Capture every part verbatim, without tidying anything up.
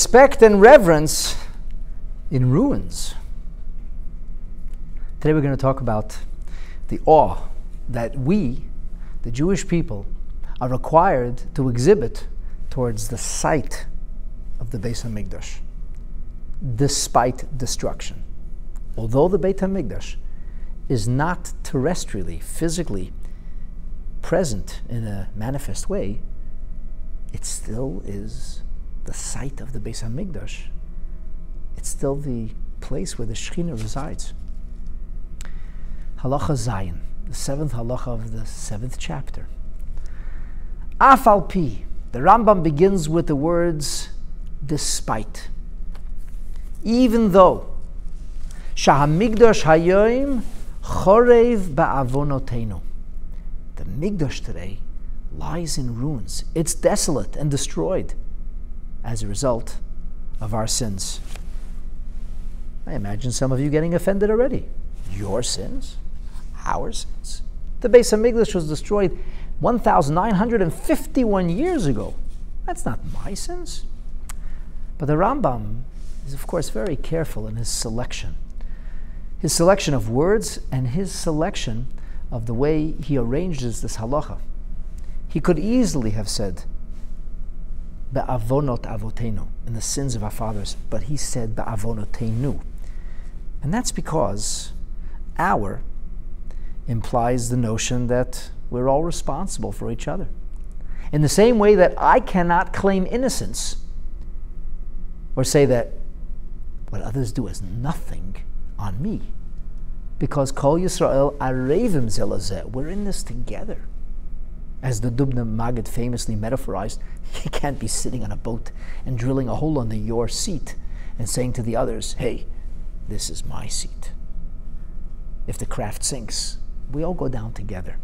respect and reverence in ruins. Today we're going to talk about the awe that we, the Jewish people, are required to exhibit towards the site of the Beis HaMikdash, despite destruction. Although the Beit HaMikdash is not terrestrially, physically present in a manifest way, it still is the site of the Beis HaMikdash. It's still the place where the Shekhinah resides. Halacha Zayin, the seventh halacha of the seventh chapter. Af al pi, the Rambam begins with the words, despite. Even though, Shahamikdash hayoim chorev ba'avonotenu. The Mikdash today lies in ruins. It's desolate and destroyed as a result of our sins. I imagine some of you getting offended already. Your sins? Our sins? The Beis HaMikdash was destroyed one thousand nine hundred fifty-one years ago. That's not my sins. But the Rambam is, of course, very careful in his selection. His selection of words and his selection of the way he arranges this halacha. He could easily have said, Be'avonot avotenu, in the sins of our fathers, but he said Be'avonotenu. And that's because our implies the notion that we're all responsible for each other. In the same way that I cannot claim innocence or say that what others do is nothing on me, because Kol Yisrael arevim zelazeh, we're in this together. As the Dubna Maggid famously metaphorized, you can't be sitting on a boat and drilling a hole under your seat and saying to the others, hey, this is my seat. If the craft sinks, we all go down together.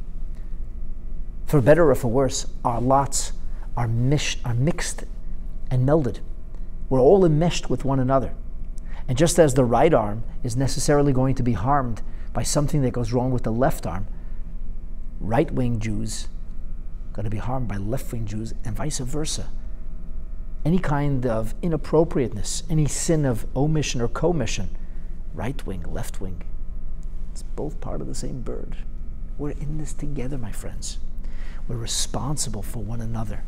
For better or for worse, our lots are, mish, are mixed and melded. We're all enmeshed with one another. And just as the right arm is necessarily going to be harmed by something that goes wrong with the left arm, right-wing Jews going to be harmed by left-wing Jews, and vice versa. Any kind of inappropriateness, any sin of omission or commission, right-wing, left-wing, it's both part of the same bird. We're in this together, my friends. We're responsible for one another.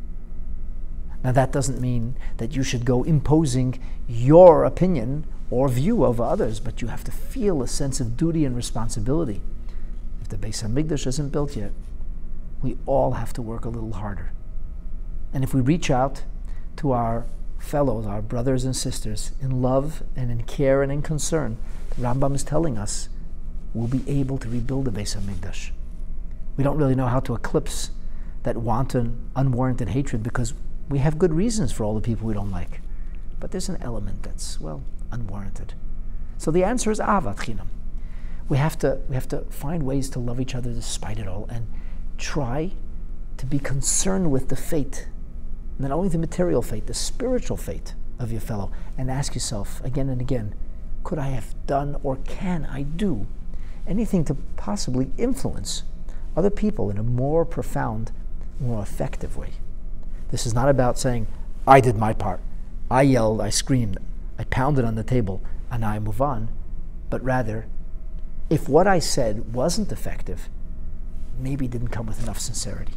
Now that doesn't mean that you should go imposing your opinion or view of others, but you have to feel a sense of duty and responsibility. If the Beis HaMikdash isn't built yet, we all have to work a little harder. And if we reach out to our fellows, our brothers and sisters, in love and in care and in concern, the Rambam is telling us we'll be able to rebuild the Beis HaMikdash. We don't really know how to eclipse that wanton, unwarranted hatred because we have good reasons for all the people we don't like. But there's an element that's, well, unwarranted. So the answer is Ahavat Chinam. We have to, we have to find ways to love each other despite it all and try to be concerned with the fate, not only the material fate, the spiritual fate of your fellow, and ask yourself again and again, could I have done or can I do anything to possibly influence other people in a more profound, more effective way? This is not about saying, I did my part, I yelled, I screamed, I pounded on the table, and now I move on, but rather, if what I said wasn't effective, maybe it didn't come with enough sincerity.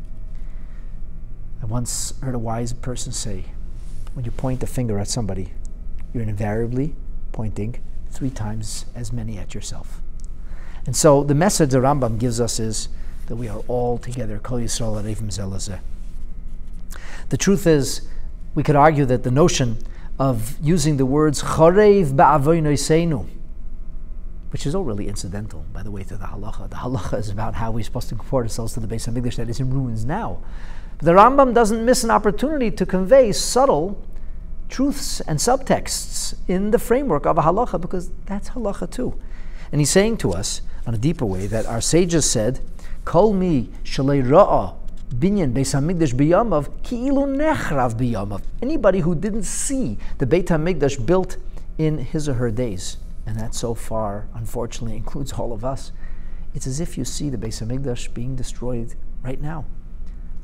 I once heard a wise person say, when you point the finger at somebody, you're invariably pointing three times as many at yourself. And so the message the Rambam gives us is that we are all together, Kol Yisrael arevim zelazeh. The truth is, we could argue that the notion of using the words chorev ba'avonoseinu, which is all really incidental, by the way, to the halacha. The halacha is about how we're supposed to comport ourselves to the Beis HaMikdash that is in ruins now. But the Rambam doesn't miss an opportunity to convey subtle truths and subtexts in the framework of a halacha, because that's halacha too. And he's saying to us, on a deeper way, that our sages said, Kol mi shalei ra'a binyan Beis HaMikdash biyamav ki'ilu nechrav biyamav. Anybody who didn't see the Beit HaMikdash built in his or her days, and that so far, unfortunately, includes all of us, it's as if you see the Beis HaMikdash being destroyed right now.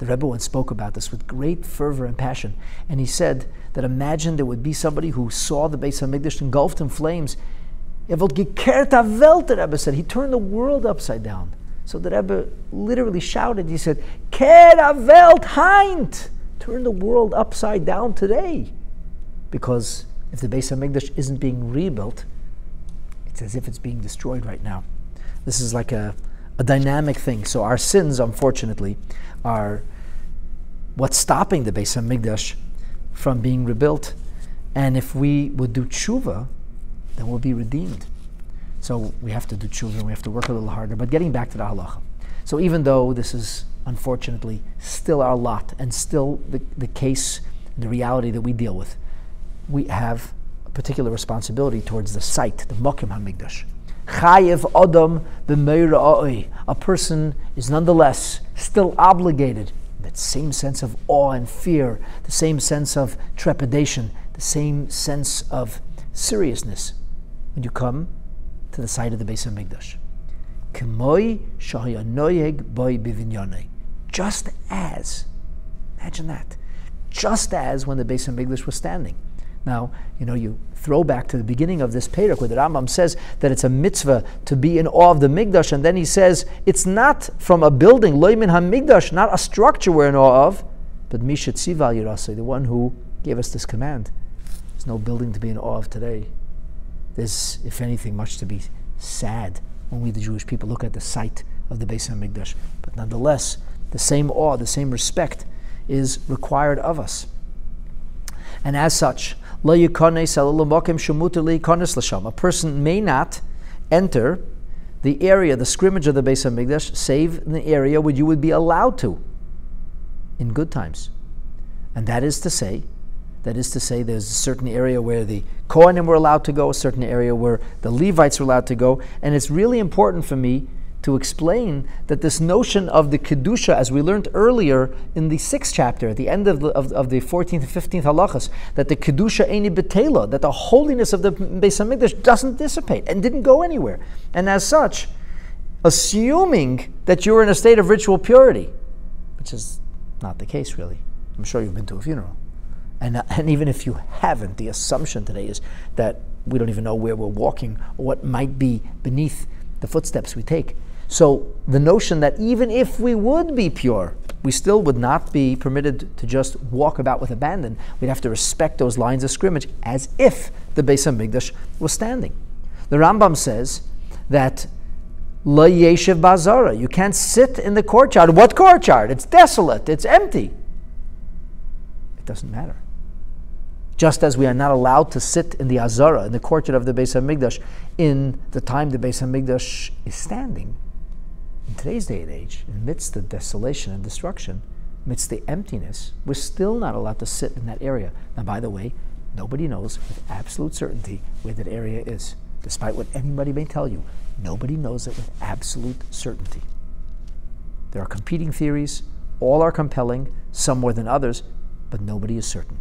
The Rebbe once spoke about this with great fervor and passion, and he said that imagine there would be somebody who saw the Beis HaMikdash engulfed in flames. Er wollte gekehrt der Welt, the Rebbe said. He turned the world upside down. So the Rebbe literally shouted, he said, Kehr der Welt heint! Turn the world upside down today. Because if the Beis HaMikdash isn't being rebuilt, it's as if it's being destroyed right now. This is like a, a dynamic thing. So our sins, unfortunately, are what's stopping the Beis HaMikdash from being rebuilt. And if we would do tshuva, then we'll be redeemed. So we have to do tshuva and we have to work a little harder. But getting back to the halacha. So even though this is unfortunately still our lot and still the, the case, the reality that we deal with, we have a particular responsibility towards the site, the Mokim HaMikdash. Chayev Adam b'meira'oi. A person is nonetheless still obligated. That same sense of awe and fear, the same sense of trepidation, the same sense of seriousness when you come to the site of the Beis HaMikdash. K'moi shahaya noyeg boi b'vinyonei. Just as, imagine that, just as when the Beis HaMikdash was standing. Now, you know, you throw back to the beginning of this Perek where the Rambam says that it's a mitzvah to be in awe of the Mikdash, and then he says it's not from a building, lo min ha-Mikdash, not a structure we're in awe of, but Misha Tziva al Yerasei, the one who gave us this command. There's no building to be in awe of today. There's, if anything, much to be sad when we, the Jewish people, look at the site of the Beis HaMikdash. But nonetheless, the same awe, the same respect is required of us. And as such, a person may not enter the area, the scrimmage of the Beis HaMikdash, save in the area where you would be allowed to in good times. And that is to say, that is to say, there's a certain area where the Kohanim were allowed to go, a certain area where the Levites were allowed to go. And it's really important for me to explain that this notion of the Kedusha, as we learned earlier in the sixth chapter, at the end of the, of, of the fourteenth and fifteenth halachas, that the Kedusha eini betela, that the holiness of the Beis HaMikdash doesn't dissipate and didn't go anywhere. And as such, assuming that you're in a state of ritual purity, which is not the case really. I'm sure you've been to a funeral. And, uh, and even if you haven't, the assumption today is that we don't even know where we're walking or what might be beneath the footsteps we take. So the notion that even if we would be pure, we still would not be permitted to just walk about with abandon. We'd have to respect those lines of scrimmage as if the Beis HaMikdash was standing. The Rambam says that Lo yeshev bazara, you can't sit in the courtyard. What courtyard? It's desolate, it's empty. It doesn't matter. Just as we are not allowed to sit in the Azara, in the courtyard of the Beis HaMikdash, in the time the Beis HaMikdash is standing. In today's day and age, amidst the desolation and destruction, amidst the emptiness, we're still not allowed to sit in that area. Now, by the way, nobody knows with absolute certainty where that area is. Despite what anybody may tell you, nobody knows it with absolute certainty. There are competing theories, all are compelling, some more than others, but nobody is certain.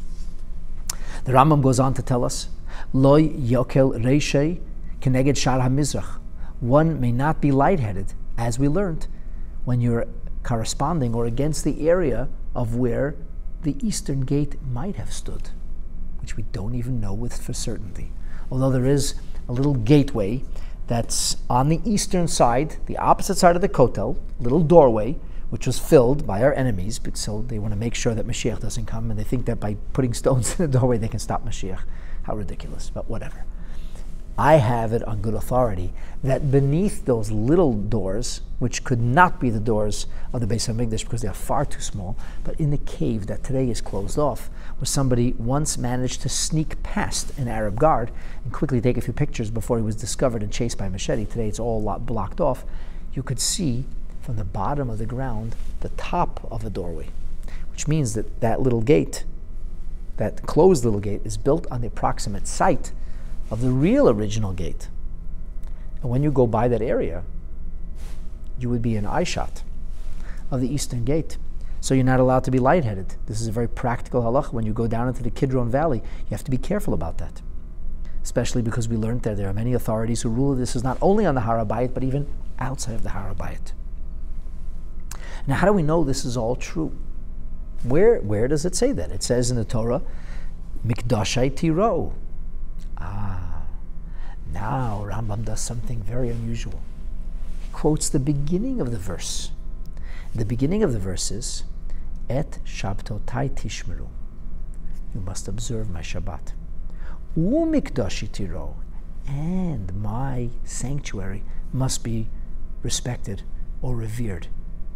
The Rambam goes on to tell us, Loi yokel reishei keneged shar hamizrach. One may not be lightheaded, as we learned, when you're corresponding or against the area of where the eastern gate might have stood, which we don't even know with for certainty. Although there is a little gateway that's on the eastern side, the opposite side of the Kotel, little doorway, which was filled by our enemies, but so they want to make sure that Mashiach doesn't come, and they think that by putting stones in the doorway they can stop Mashiach. How ridiculous, but whatever. I have it on good authority that beneath those little doors, which could not be the doors of the Beis HaMikdash because they are far too small, but in the cave that today is closed off, where somebody once managed to sneak past an Arab guard and quickly take a few pictures before he was discovered and chased by machete. Today it's all blocked off. You could see from the bottom of the ground the top of a doorway, which means that that little gate, that closed little gate, is built on the approximate site of the real original gate. And when you go by that area, you would be in eye shot of the eastern gate. So you're not allowed to be lightheaded. This is a very practical halach. When you go down into the Kidron Valley, you have to be careful about that. Especially because we learned that there are many authorities who rule this is not only on the Har HaBayit, but even outside of the Har HaBayit. Now, how do we know this is all true? Where, where does it say that? It says in the Torah, Mikdashai Tiro. Ah, now Rambam does something very unusual. He quotes the beginning of the verse. The beginning of the verse is, Et Shabtotai Tishmeru. You must observe my Shabbat. U Mikdashi Tiro. And my sanctuary must be respected or revered.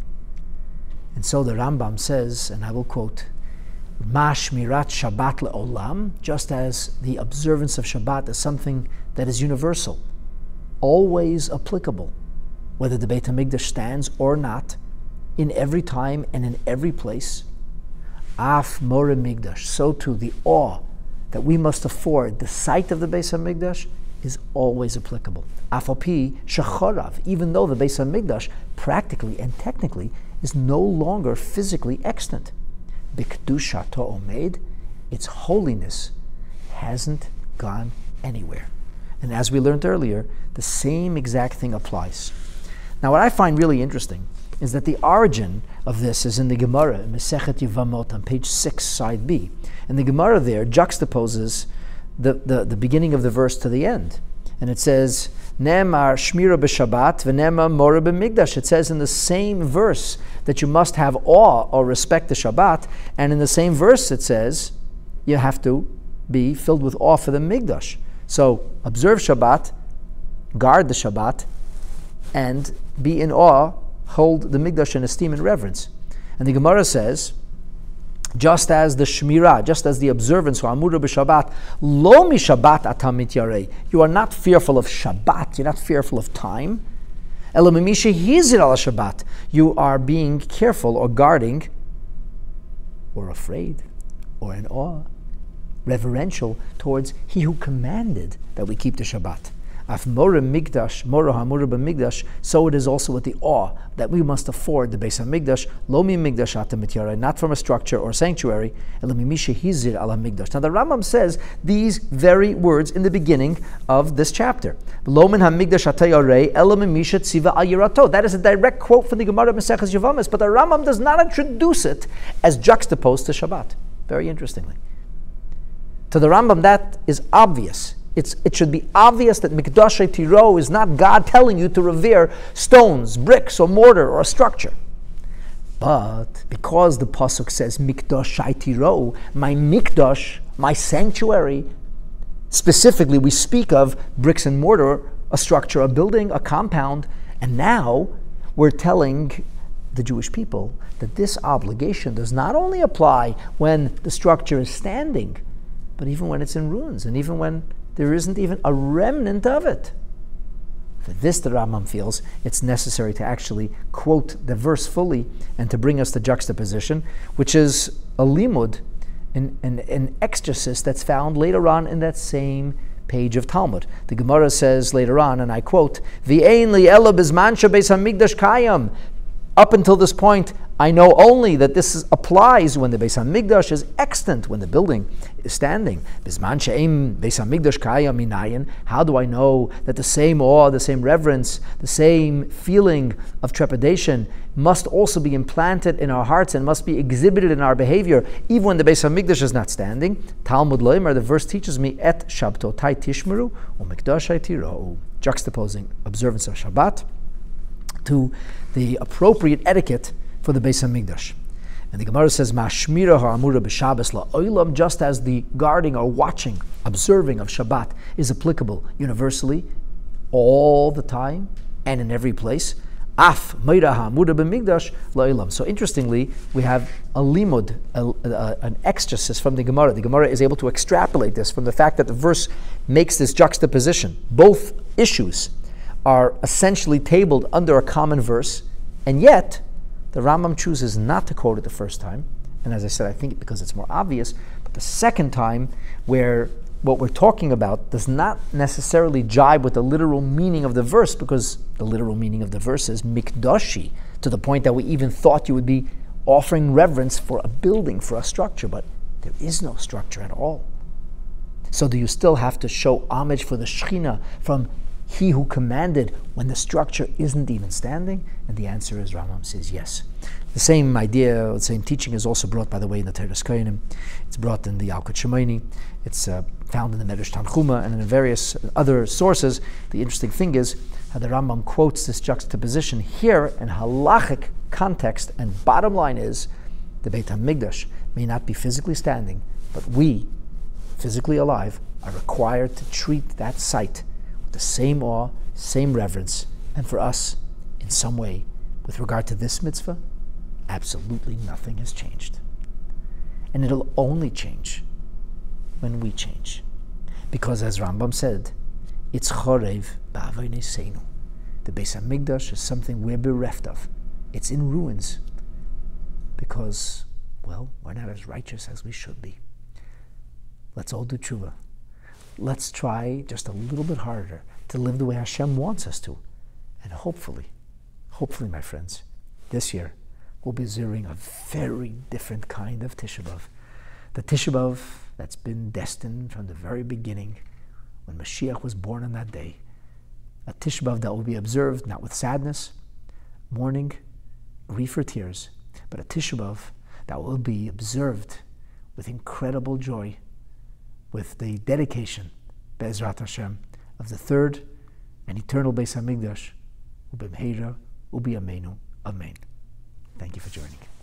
And so the Rambam says, and I will quote, Ma Shmirat Shabbat le'olam, just as the observance of Shabbat is something that is universal, always applicable, whether the Beit HaMikdash stands or not, in every time and in every place. Af More Migdash, so too the awe that we must afford the sight of the Beit HaMikdash is always applicable. Afopi Shechorav, even though the Beit HaMikdash practically and technically is no longer physically extant. B'kedusha Omed, its holiness hasn't gone anywhere. And as we learned earlier, the same exact thing applies. Now, what I find really interesting is that the origin of this is in the Gemara, in Masechet Yevamot, on page six, side B. And the Gemara there juxtaposes the, the, the beginning of the verse to the end. And it says, Ne'emar Shmira b'Shabbat v'ne'emar Mora b'Mikdash. It says in the same verse that you must have awe or respect the Shabbat. And in the same verse it says, you have to be filled with awe for the Mikdash. So observe Shabbat, guard the Shabbat, and be in awe, hold the Mikdash in esteem and reverence. And the Gemara says, just as the Shmirah, just as the observance, Amura b'Shabbat, lo mi Shabbat atamit yarei. You are not fearful of Shabbat, you're not fearful of time. Elo mimisha hizir al Shabbat. You are being careful or guarding, or afraid, or in awe, reverential towards He who commanded that we keep the Shabbat. Af Mora Migdash, Mora Hamura b'Migdash, so it is also with the awe that we must afford the Beis HaMikdash, lo mi Migdash atamit yarei, not from a structure or sanctuary, elo mimisha hizir al Migdash. Now the Rambam says these very words in the beginning of this chapter. Lo min HaMikdash ata yarei, elo mimisha tziva al yirato. That is a direct quote from the Gemara Maseches Yevamos, but the Rambam does not introduce it as juxtaposed to Shabbat. Very interestingly. To the Rambam, that is obvious. It's, it should be obvious that Mikdashai Tiro is not God telling you to revere stones, bricks, or mortar, or a structure. But because the Pasuk says Mikdashai Tiro, my Mikdash, my sanctuary, specifically we speak of bricks and mortar, a structure, a building, a compound, and now we're telling the Jewish people that this obligation does not only apply when the structure is standing, but even when it's in ruins, and even when there isn't even a remnant of it. For this, the Rambam feels it's necessary to actually quote the verse fully and to bring us the juxtaposition, which is a limud, an, an, an exegesis that's found later on in that same page of Talmud. The Gemara says later on, and I quote, V'ein li ela bizman shebeis hamikdash kayam. Up until this point, I know only that this is, applies when the Beis HaMikdash is extant, when the building is standing. Bisman she'em Beis HaMikdash kayam minayin. How do I know that the same awe, the same reverence, the same feeling of trepidation must also be implanted in our hearts and must be exhibited in our behavior, even when the Beis HaMikdash is not standing? Talmud Loimer, the verse teaches me, Et Shabtotai Tishmeru u'Mikdashai Tiro, juxtaposing observance of Shabbat to the appropriate etiquette for the Beis HaMikdash. And the Gemara says, Mashmira ha'amura b'Shabbos la'olam, just as the guarding or watching, observing of Shabbat is applicable universally, all the time, and in every place. Af meira ha'amura b'Mikdash la'olam. So interestingly, we have a limud, a, a, an exegesis from the Gemara. The Gemara is able to extrapolate this from the fact that the verse makes this juxtaposition. Both issues are essentially tabled under a common verse, and yet the Rambam chooses not to quote it the first time, and as I said, I think because it's more obvious, but the second time, where what we're talking about does not necessarily jibe with the literal meaning of the verse, because the literal meaning of the verse is mikdashi, to the point that we even thought you would be offering reverence for a building, for a structure, but there is no structure at all. So do you still have to show homage for the Shekhinah from He who commanded when the structure isn't even standing? And the answer is, Rambam says yes. The same idea, the same teaching is also brought, by the way, in the Teres Kohanim. It's brought in the Yalkut Shimoni. It's uh, found in the Medrash Tanchuma and in various other sources. The interesting thing is how the Rambam quotes this juxtaposition here in halachic context, and bottom line is the Beit HaMikdash may not be physically standing, but we, physically alive, are required to treat that site with the same awe, same reverence, and for us, in some way, with regard to this mitzvah, absolutely nothing has changed. And it'll only change when we change. Because as Rambam said, it's chorev ba'avoneseinu. The Beis HaMikdash is something we're bereft of. It's in ruins. Because, well, we're not as righteous as we should be. Let's all do tshuva. Let's try just a little bit harder to live the way Hashem wants us to. And hopefully, hopefully, my friends, this year we'll be observing a very different kind of Tisha B'Av. The Tisha B'Av that's been destined from the very beginning, when Mashiach was born on that day. A Tisha B'Av that will be observed not with sadness, mourning, grief or tears, but a Tisha B'Av that will be observed with incredible joy, with the dedication, Be'ezrat Hashem, of the third and eternal Beis HaMikdash, U'b'mheira, U'b'yameinu, Amen. Thank you for joining.